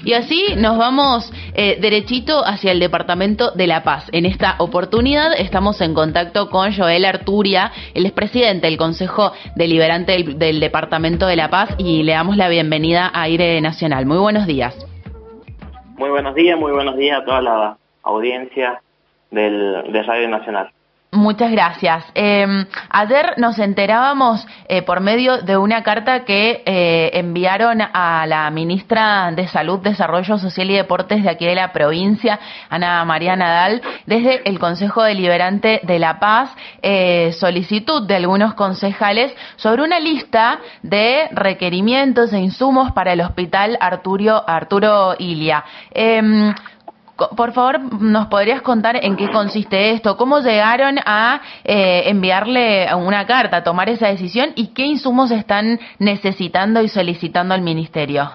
Y así nos vamos derechito hacia el Departamento de La Paz. En esta oportunidad estamos en contacto con Joel Arturia, el expresidente del Consejo Deliberante del Departamento de La Paz, y le damos la bienvenida a Aire Nacional. Muy buenos días. Muy buenos días a toda la audiencia de Radio Nacional. Muchas gracias. Ayer nos enterábamos por medio de una carta que enviaron a la ministra de Salud, Desarrollo Social y Deportes de aquí de la provincia, Ana María Nadal, desde el Consejo Deliberante de La Paz, solicitud de algunos concejales sobre una lista de requerimientos e insumos para el Hospital Arturo Illia. Por favor, ¿nos podrías contar en qué consiste esto? ¿Cómo llegaron a enviarle una carta, a tomar esa decisión? ¿Y qué insumos están necesitando y solicitando al Ministerio?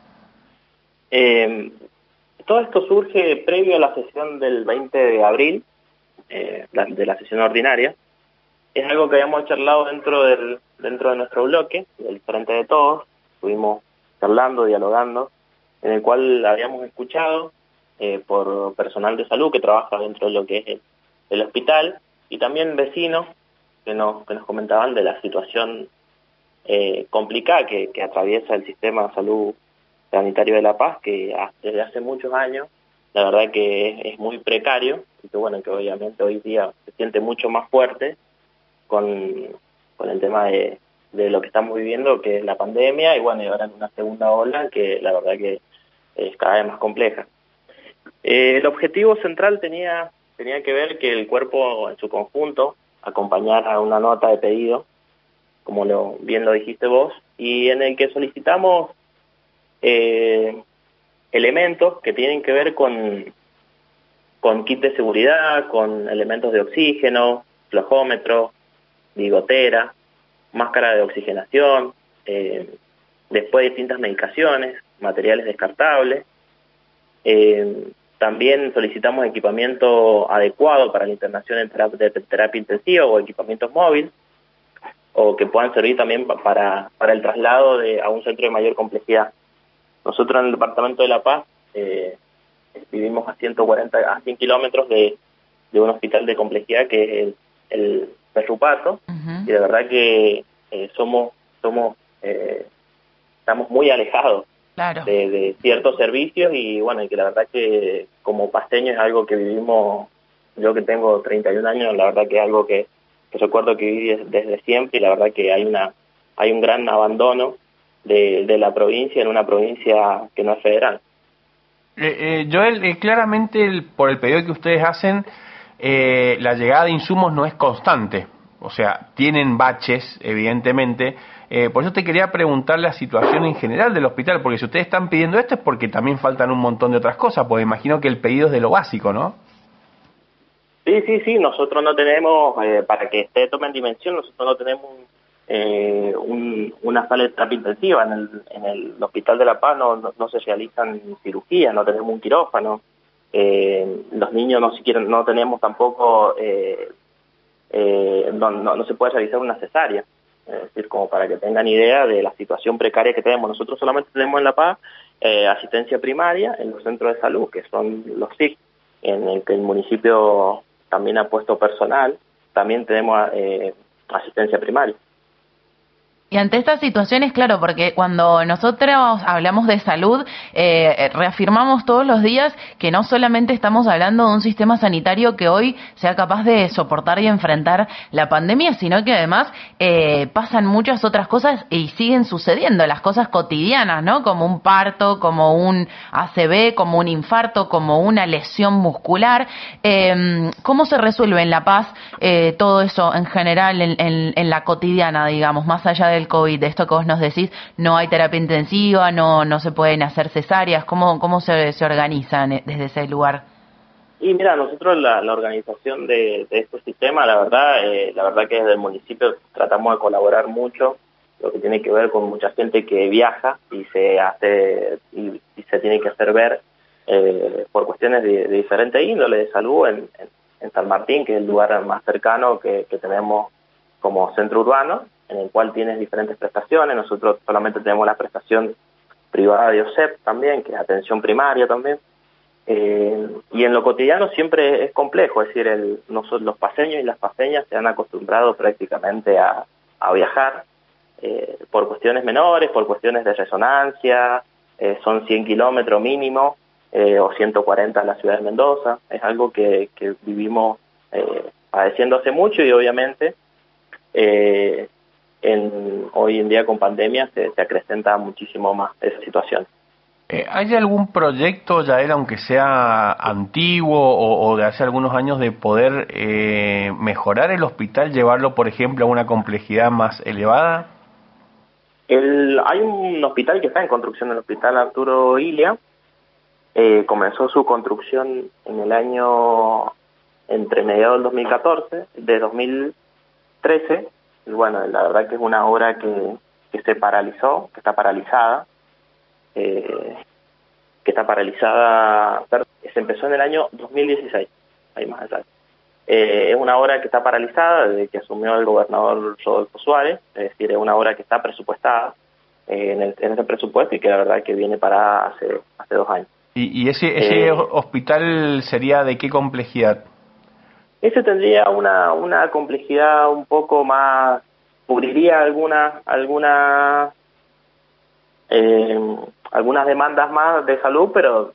Todo esto surge previo a la sesión del 20 de abril, de la sesión ordinaria. Es algo que habíamos charlado dentro de nuestro bloque, del Frente de Todos. Estuvimos charlando, dialogando, en el cual habíamos escuchado por personal de salud que trabaja dentro de lo que es el hospital, y también vecinos que nos comentaban de la situación complicada que atraviesa el sistema de salud sanitario de La Paz, que desde hace muchos años la verdad que es muy precario, y que bueno, que obviamente hoy día se siente mucho más fuerte con el tema de lo que estamos viviendo, que es la pandemia, y bueno, y ahora en una segunda ola que la verdad que es cada vez más compleja. El objetivo central tenía que ver que el cuerpo en su conjunto acompañara una nota de pedido, como bien lo dijiste vos, y en el que solicitamos elementos que tienen que ver con kit de seguridad, con elementos de oxígeno, flojómetro, bigotera, máscara de oxigenación, después distintas medicaciones, materiales descartables. También solicitamos equipamiento adecuado para la internación en terapia intensiva o equipamientos móviles, o que puedan servir también para el traslado a un centro de mayor complejidad. Nosotros en el Departamento de La Paz vivimos a 100 kilómetros de un hospital de complejidad que es el Perrupato, y de verdad que estamos muy alejados. Claro. De ciertos servicios, y bueno, y que la verdad que como pasteño es algo que vivimos, yo que tengo 31 años, la verdad que es algo que recuerdo que viví desde siempre, y la verdad que hay un gran abandono de la provincia, en una provincia que no es federal. Joel, claramente por el pedido que ustedes hacen, la llegada de insumos no es constante, o sea, tienen baches, evidentemente. Por eso te quería preguntar la situación en general del hospital, porque si ustedes están pidiendo esto es porque también faltan un montón de otras cosas, porque imagino que el pedido es de lo básico, ¿no? Sí, nosotros no tenemos, para que ustedes tomen dimensión, nosotros no tenemos una sala de terapia intensiva. En el Hospital de La Paz no se realizan cirugías, no tenemos un quirófano, los niños no tenemos tampoco, no se puede realizar una cesárea. Es decir, como para que tengan idea de la situación precaria que tenemos. Nosotros solamente tenemos en La Paz asistencia primaria en los centros de salud, que son los SIC, en el que el municipio también ha puesto personal. También tenemos asistencia primaria. Y ante estas situaciones, claro, porque cuando nosotros hablamos de salud, reafirmamos todos los días que no solamente estamos hablando de un sistema sanitario que hoy sea capaz de soportar y enfrentar la pandemia, sino que además pasan muchas otras cosas y siguen sucediendo, las cosas cotidianas, ¿no? Como un parto, como un ACV, como un infarto, como una lesión muscular. ¿Cómo se resuelve en La Paz todo eso en general, en la cotidiana, digamos, más allá del COVID, de esto que vos nos decís, no hay terapia intensiva, no se pueden hacer cesáreas? ¿Cómo se organizan desde ese lugar? Y mira, nosotros la organización de este sistema, la verdad que desde el municipio tratamos de colaborar mucho, lo que tiene que ver con mucha gente que viaja y se tiene que hacer ver por cuestiones de diferente índole de salud en San Martín, que es el lugar más cercano que tenemos como centro urbano, en el cual tienes diferentes prestaciones. Nosotros solamente tenemos la prestación privada de OSEP también, que es atención primaria también. Y en lo cotidiano siempre es complejo, es decir, los paseños y las paseñas se han acostumbrado prácticamente a viajar por cuestiones menores, por cuestiones de resonancia, son 100 kilómetros mínimo, o 140 en la ciudad de Mendoza. Es algo que vivimos padeciendo hace mucho y obviamente hoy en día con pandemia se acrecenta muchísimo más esa situación. ¿Hay algún proyecto, Yael, aunque sea antiguo o de hace algunos años, de poder mejorar el hospital, llevarlo, por ejemplo, a una complejidad más elevada? Hay un hospital que está en construcción, el Hospital Arturo Illia. Comenzó su construcción en el año entre mediados del 2014, de 2013, y bueno, la verdad que es una obra que se paralizó, que está paralizada, se empezó en el año 2016, hay más detalles. Es una obra que está paralizada desde que asumió el gobernador Rodolfo Suárez, es decir, es una obra que está presupuestada en ese presupuesto y que la verdad que viene parada hace 2 años. ¿Y ese hospital sería de qué complejidad? Ese tendría una complejidad un poco más, cubriría algunas demandas más de salud, pero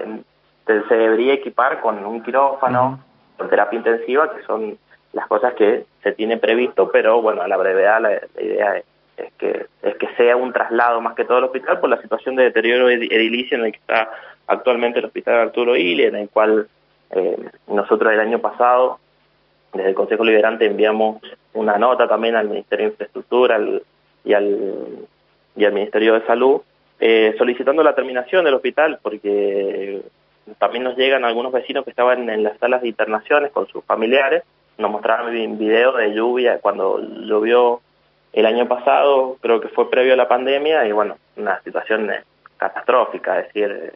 se debería equipar con un quirófano, con terapia intensiva, que son las cosas que se tiene previsto, pero bueno, a la brevedad la idea es que sea un traslado más que todo al hospital por la situación de deterioro edilicio en el que está actualmente el Hospital Arturo Illia, en el cual nosotros el año pasado, desde el Consejo Liberante, enviamos una nota también al Ministerio de Infraestructura y al Ministerio de Salud, solicitando la terminación del hospital, porque también nos llegan algunos vecinos que estaban en las salas de internaciones con sus familiares, nos mostraron videos de lluvia, cuando llovió el año pasado, creo que fue previo a la pandemia, y bueno, una situación catastrófica, es decir,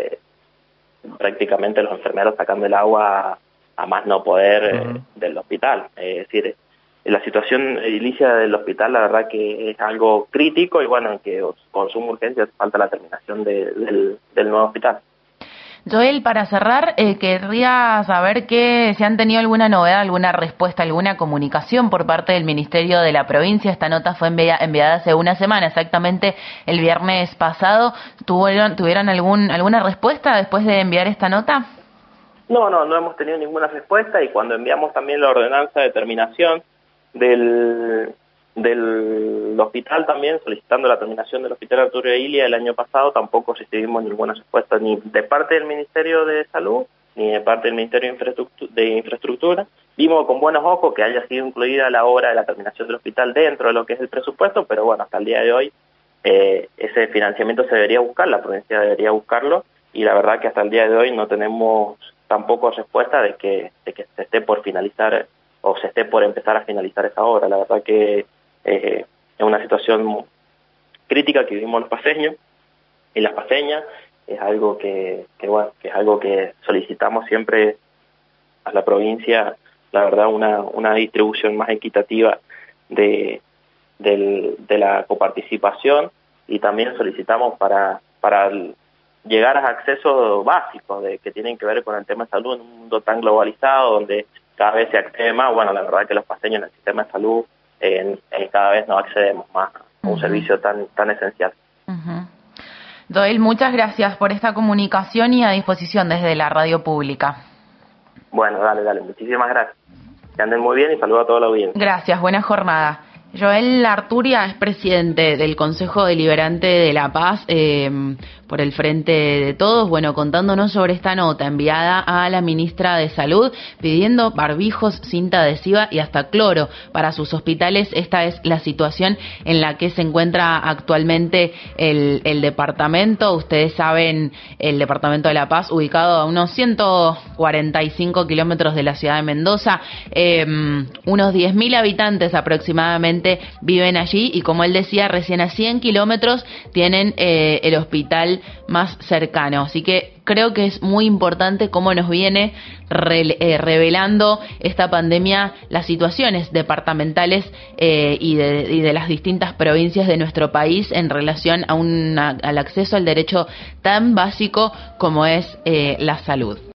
prácticamente los enfermeros sacando el agua a más no poder del hospital, es decir, la situación edilicia del hospital la verdad que es algo crítico y bueno, que con suma urgencia falta la terminación del nuevo hospital. Joel, para cerrar, querría saber si han tenido alguna novedad, alguna respuesta, alguna comunicación por parte del Ministerio de la provincia. Esta nota fue enviada hace una semana, exactamente el viernes pasado. ¿Tuvieron alguna respuesta después de enviar esta nota? No hemos tenido ninguna respuesta, y cuando enviamos también la ordenanza de terminación del hospital también, solicitando la terminación del Hospital Arturo Illia el año pasado, tampoco recibimos ninguna respuesta ni de parte del Ministerio de Salud ni de parte del Ministerio de Infraestructura. Vimos con buenos ojos que haya sido incluida la obra de la terminación del hospital dentro de lo que es el presupuesto, pero bueno, hasta el día de hoy ese financiamiento se debería buscar, la provincia debería buscarlo, y la verdad que hasta el día de hoy no tenemos tampoco respuesta de que se esté por finalizar o se esté por empezar a finalizar esa obra. La verdad que es una situación crítica que vivimos los paseños y las paseñas. Es algo que es algo que solicitamos siempre a la provincia, la verdad, una distribución más equitativa de la coparticipación, y también solicitamos para llegar a accesos básicos que tienen que ver con el tema de salud en un mundo tan globalizado donde cada vez se accede más. Bueno, la verdad que los paseños en el sistema de salud cada vez no accedemos más a un servicio tan esencial. Joel, muchas gracias por esta comunicación y a disposición desde la radio pública. Bueno, dale, muchísimas gracias. Que anden muy bien y saludo a toda la audiencia. Gracias, buena jornada. Joel Arturia es presidente del Consejo Deliberante de La Paz por el Frente de Todos, bueno, contándonos sobre esta nota enviada a la ministra de Salud pidiendo barbijos, cinta adhesiva y hasta cloro para sus hospitales. Esta es la situación en la que se encuentra actualmente el departamento. Ustedes saben, el departamento de La Paz, ubicado a unos 145 kilómetros de la ciudad de Mendoza, unos 10.000 habitantes aproximadamente lamentablemente viven allí, y como él decía, recién a 100 kilómetros tienen el hospital más cercano. Así que creo que es muy importante cómo nos viene revelando esta pandemia las situaciones departamentales y de las distintas provincias de nuestro país en relación a al acceso al derecho tan básico como es la salud.